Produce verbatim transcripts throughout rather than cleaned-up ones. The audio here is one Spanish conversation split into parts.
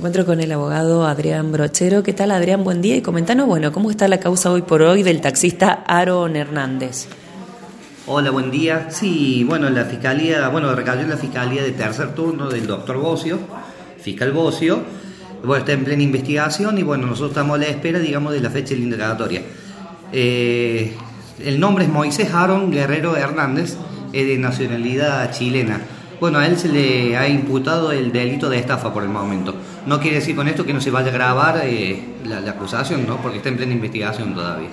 encuentro con el abogado Adrián Brochero. ¿Qué tal, Adrián? Buen día y comentanos, bueno, ¿cómo está la causa hoy por hoy del taxista Aaron Hernández? Hola, buen día. Sí, bueno, la fiscalía, bueno, recayó en la fiscalía de tercer turno del doctor Bocio, fiscal Bocio. Bueno, está en plena investigación y bueno, nosotros estamos a la espera, digamos, de la fecha de la indagatoria. Eh, el nombre es Moisés Aaron Guerrero Hernández, es de nacionalidad chilena. Bueno, a él se le ha imputado el delito de estafa por el momento. No quiere decir con esto que no se vaya a grabar eh, la, la acusación, ¿no? Porque está en plena investigación todavía.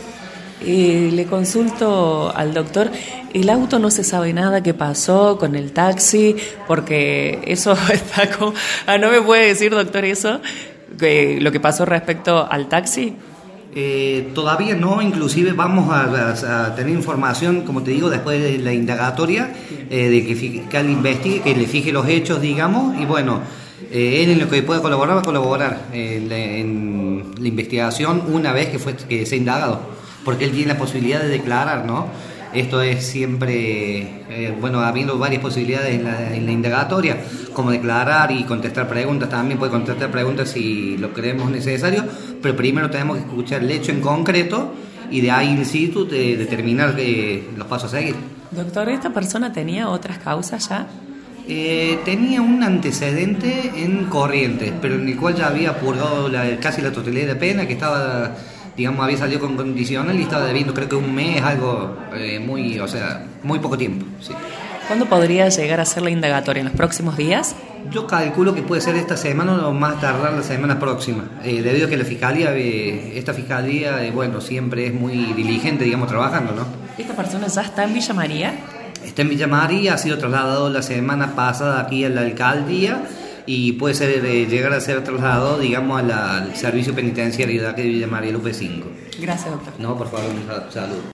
Eh, le consulto al doctor, el auto no se sabe nada qué pasó con el taxi, porque eso está como... Ah, ¿no me puede decir, doctor, eso? Que, lo que pasó respecto al taxi. Eh, todavía no, inclusive vamos a, a, a tener información, como te digo, después de la indagatoria, eh, de que el fiscal investigue, que le fije los hechos, digamos, y bueno, eh, él en lo que pueda colaborar, va a colaborar en la, en la investigación una vez que, fue, que sea indagado, porque él tiene la posibilidad de declarar, ¿no? Esto es siempre, eh, bueno, habiendo varias posibilidades en la, en la indagatoria, como declarar y contestar preguntas. También puede contestar preguntas si lo creemos necesario, pero primero tenemos que escuchar el hecho en concreto y de ahí in situ de, determinar eh, los pasos a seguir. Doctor, ¿esta persona tenía otras causas ya? Eh, tenía un antecedente en Corrientes, pero en el cual ya había purgado la, casi la totalidad de pena, que estaba... digamos, había salido con condicional y estaba debiendo creo que un mes, algo eh, muy, o sea, muy poco tiempo, sí. ¿Cuándo podría llegar a ser la indagatoria? ¿En los próximos días? Yo calculo que puede ser esta semana o más tardar la semana próxima, eh, debido a que la fiscalía, eh, esta fiscalía, eh, bueno, siempre es muy diligente, digamos, trabajando, ¿no? ¿Esta persona ya está en Villa María? Está en Villa María, ha sido trasladado la semana pasada aquí a la alcaldía y puede ser eh, llegar a ser trasladado, digamos, a la, al servicio penitenciario de aquí de Villa María Lupe cinco. Gracias, doctor. No, por favor, un saludo.